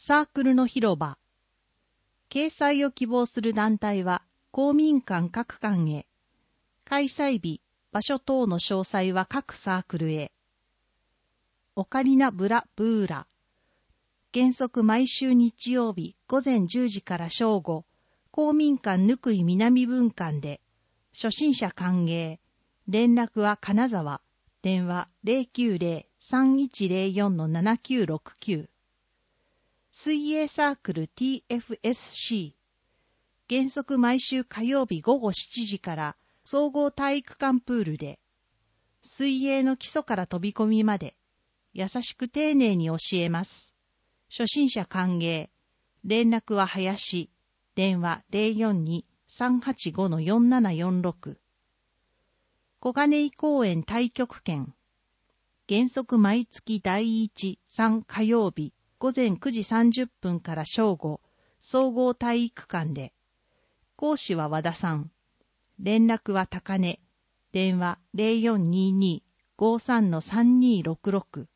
サークルの広場。掲載を希望する団体は公民館各館へ。開催日、場所等の詳細は各サークルへ。オカリナブラブーラ。原則毎週日曜日午前10時から正午、公民館ぬくい南分館で、初心者歓迎。連絡は金沢。電話 090-3104-7969。水泳サークル TFSC。原則毎週火曜日午後7時から総合体育館プールで、水泳の基礎から飛び込みまで、優しく丁寧に教えます。初心者歓迎。連絡は林。電話 042-385-4746。小金井公園太極拳。原則毎月第1、3火曜日午前9時30分から正午、総合体育館で。講師は和田さん。連絡は高根。電話 0422-53-3266。